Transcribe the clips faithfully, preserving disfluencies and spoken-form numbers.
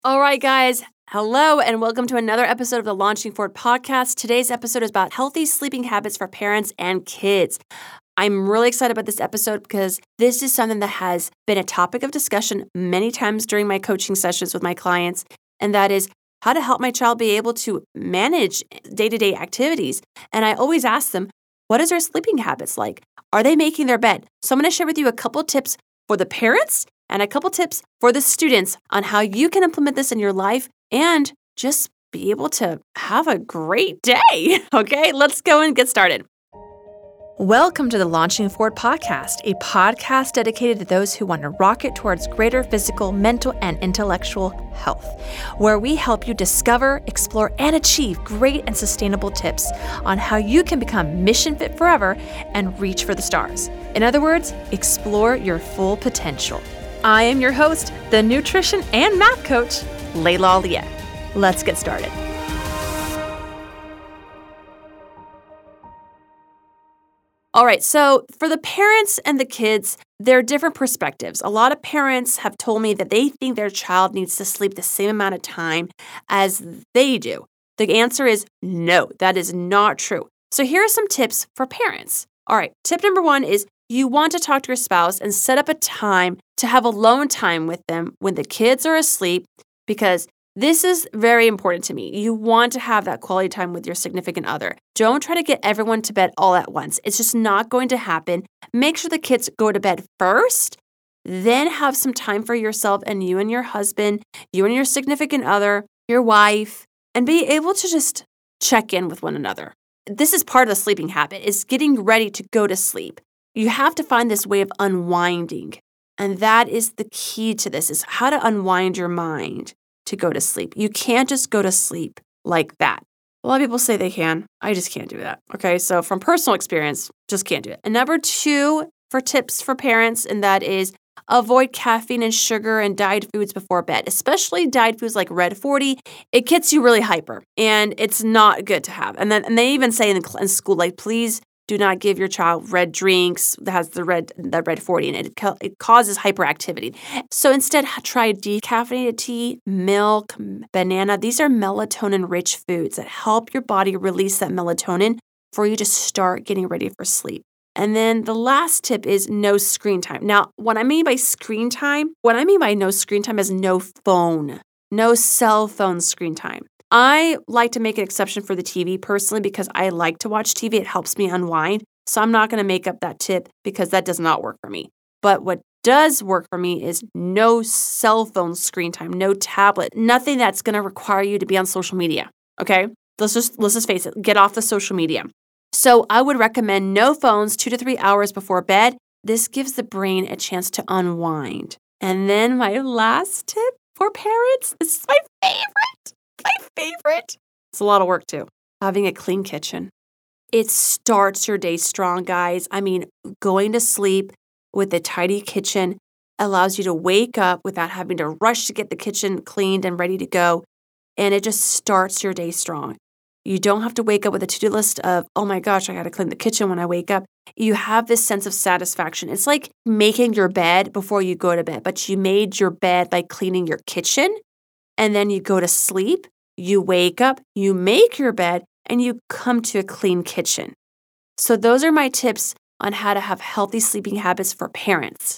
All right, guys. Hello, and welcome to another episode of the Launching Forward podcast. Today's episode is about healthy sleeping habits for parents and kids. I'm really excited about this episode because this is something that has been a topic of discussion many times during my coaching sessions with my clients, and that is how to help my child be able to manage day-to-day activities. And I always ask them, what is their sleeping habits like? Are they making their bed? So I'm going to share with you a couple tips for the parents and a couple tips for the students on how you can implement this in your life and just be able to have a great day. Okay, let's go and get started. Welcome to the Launching Forward podcast, a podcast dedicated to those who want to rocket towards greater physical, mental, and intellectual health, where we help you discover, explore, and achieve great and sustainable tips on how you can become mission fit forever and reach for the stars. In other words, explore your full potential. I am your host, the nutrition and math coach, Layla Aliyah. Let's get started. All right, so for the parents and the kids, there are different perspectives. A lot of parents have told me that they think their child needs to sleep the same amount of time as they do. The answer is no, that is not true. So here are some tips for parents. All right, tip number one is you want to talk to your spouse and set up a time to have alone time with them when the kids are asleep, because this is very important to me. You want to have that quality time with your significant other. Don't try to get everyone to bed all at once. It's just not going to happen. Make sure the kids go to bed first, then have some time for yourself and you and your husband, you and your significant other, your wife, and be able to just check in with one another. This is part of the sleeping habit, is getting ready to go to sleep. You have to find this way of unwinding. And that is the key to this, is how to unwind your mind to go to sleep. You can't just go to sleep like that. A lot of people say they can. I just can't do that. Okay, so from personal experience, just can't do it. And number two for tips for parents, and that is avoid caffeine and sugar and dyed foods before bed, especially dyed foods like Red forty. It gets you really hyper, and it's not good to have. And then and they even say in, in school, like, please do not give your child red drinks that has the red the Red forty in it. It, ca- it causes hyperactivity. So instead, try decaffeinated tea, milk, banana. These are melatonin-rich foods that help your body release that melatonin for you to start getting ready for sleep. And then the last tip is no screen time. Now, what I mean by screen time, what I mean by no screen time is no phone, no cell phone screen time. I like to make an exception for the T V personally because I like to watch T V. It helps me unwind. So I'm not going to make up that tip because that does not work for me. But what does work for me is no cell phone screen time, no tablet, nothing that's going to require you to be on social media. Okay? Let's just let's just face it, get off the social media. So I would recommend no phones two to three hours before bed. This gives the brain a chance to unwind. And then my last tip for parents, this is my favorite. My favorite. It's a lot of work too. Having a clean kitchen. It starts your day strong, guys. I mean, going to sleep with a tidy kitchen allows you to wake up without having to rush to get the kitchen cleaned and ready to go. And it just starts your day strong. You don't have to wake up with a to-do list of, oh my gosh, I got to clean the kitchen when I wake up. You have this sense of satisfaction. It's like making your bed before you go to bed, but you made your bed by cleaning your kitchen. And then you go to sleep, you wake up, you make your bed, and you come to a clean kitchen. So those are my tips on how to have healthy sleeping habits for parents.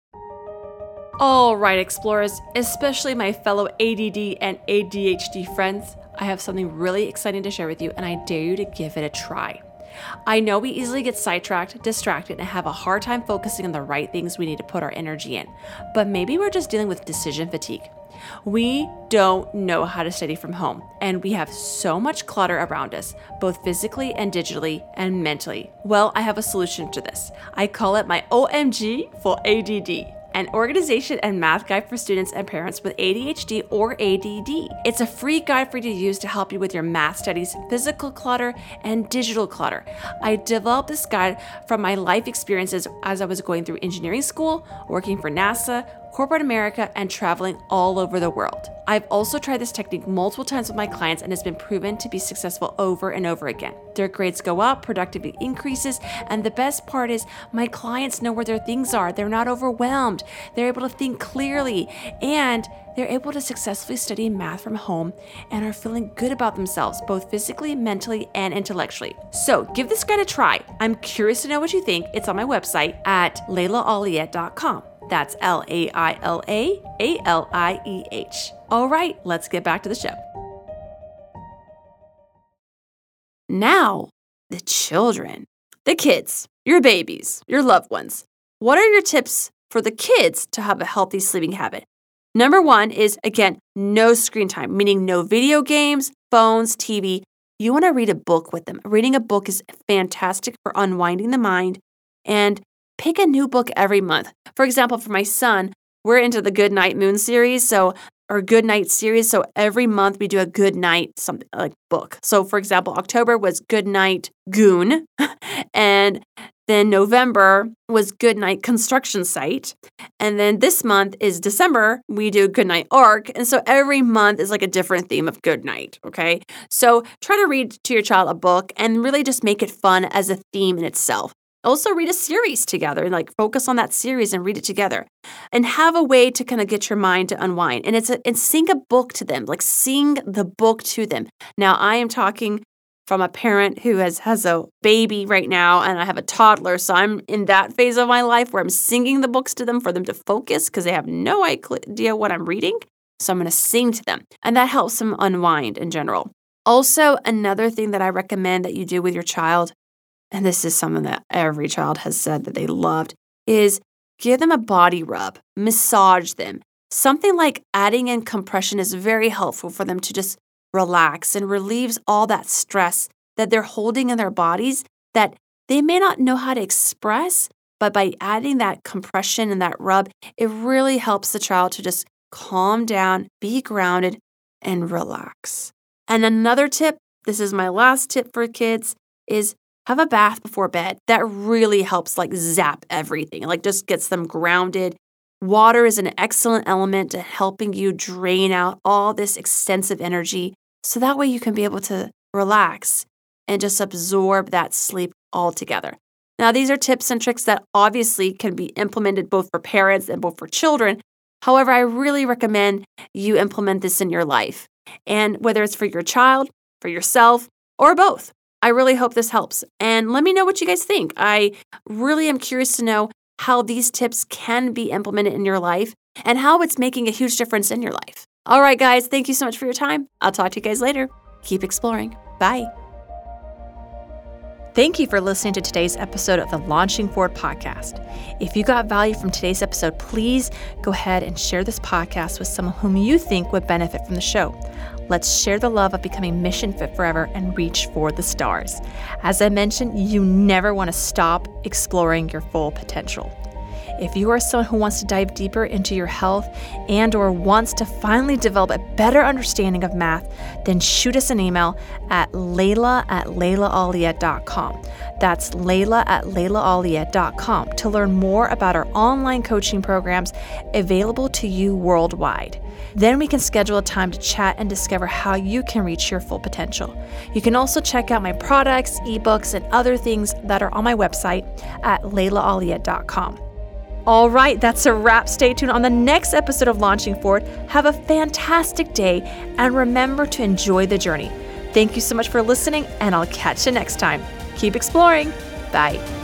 All right, explorers, especially my fellow A D D and A D H D friends, I have something really exciting to share with you, and I dare you to give it a try. I know we easily get sidetracked, distracted, and have a hard time focusing on the right things we need to put our energy in, but maybe we're just dealing with decision fatigue. We don't know how to study from home, and we have so much clutter around us, both physically and digitally and mentally. Well, I have a solution to this. I call it my O M G for A D D. An organization and math guide for students and parents with A D H D or A D D. It's a free guide for you to use to help you with your math studies, physical clutter, and digital clutter. I developed this guide from my life experiences as I was going through engineering school, working for NASA, corporate America, and traveling all over the world. I've also tried this technique multiple times with my clients and it's been proven to be successful over and over again. Their grades go up, productivity increases, and the best part is my clients know where their things are. They're not overwhelmed. They're able to think clearly, and they're able to successfully study math from home and are feeling good about themselves, both physically, mentally, and intellectually. So give this guide a try. I'm curious to know what you think. It's on my website at laila alieh dot com. That's L A I L A A L I E H. All right, let's get back to the show. Now, the children, the kids, your babies, your loved ones. What are your tips for the kids to have a healthy sleeping habit? Number one is, again, no screen time, meaning no video games, phones, T V. You want to read a book with them. Reading a book is fantastic for unwinding the mind, and pick a new book every month. For example, for my son, we're into the Good Night Moon series, so or Good Night series. So every month we do a Good Night something like book. So for example, October was Good Night Goon, and then November was Good Night Construction Site, and then this month is December. We do Good Night Arc, and so every month is like a different theme of Good Night. Okay, so try to read to your child a book and really just make it fun as a theme in itself. Also read a series together and like focus on that series and read it together and have a way to kind of get your mind to unwind. And it's a, and sing a book to them, like sing the book to them. Now I am talking from a parent who has, has a baby right now and I have a toddler. So I'm in that phase of my life where I'm singing the books to them for them to focus because they have no idea what I'm reading. So I'm going to sing to them and that helps them unwind in general. Also, another thing that I recommend that you do with your child, and this is something that every child has said that they loved, is give them a body rub, massage them. Something like adding in compression is very helpful for them to just relax and relieves all that stress that they're holding in their bodies that they may not know how to express, but by adding that compression and that rub, it really helps the child to just calm down, be grounded, and relax. And another tip, this is my last tip for kids, is have a bath before bed. That really helps like zap everything, like just gets them grounded. Water is an excellent element to helping you drain out all this extensive energy. So that way you can be able to relax and just absorb that sleep altogether. Now, these are tips and tricks that obviously can be implemented both for parents and both for children. However, I really recommend you implement this in your life. And whether it's for your child, for yourself, or both. I really hope this helps. And let me know what you guys think. I really am curious to know how these tips can be implemented in your life and how it's making a huge difference in your life. All right, guys, thank you so much for your time. I'll talk to you guys later. Keep exploring. Bye. Thank you for listening to today's episode of the Launching Forward podcast. If you got value from today's episode, please go ahead and share this podcast with someone whom you think would benefit from the show. Let's share the love of becoming mission fit forever and reach for the stars. As I mentioned, you never want to stop exploring your full potential. If you are someone who wants to dive deeper into your health and or wants to finally develop a better understanding of math, then shoot us an email at laila at laila alieh dot com. That's laila at laila alieh dot com to learn more about our online coaching programs available to you worldwide. Then we can schedule a time to chat and discover how you can reach your full potential. You can also check out my products, ebooks, and other things that are on my website at laila alieh dot com. All right, that's a wrap. Stay tuned on the next episode of Launching Forward. Have a fantastic day and remember to enjoy the journey. Thank you so much for listening, and I'll catch you next time. Keep exploring. Bye.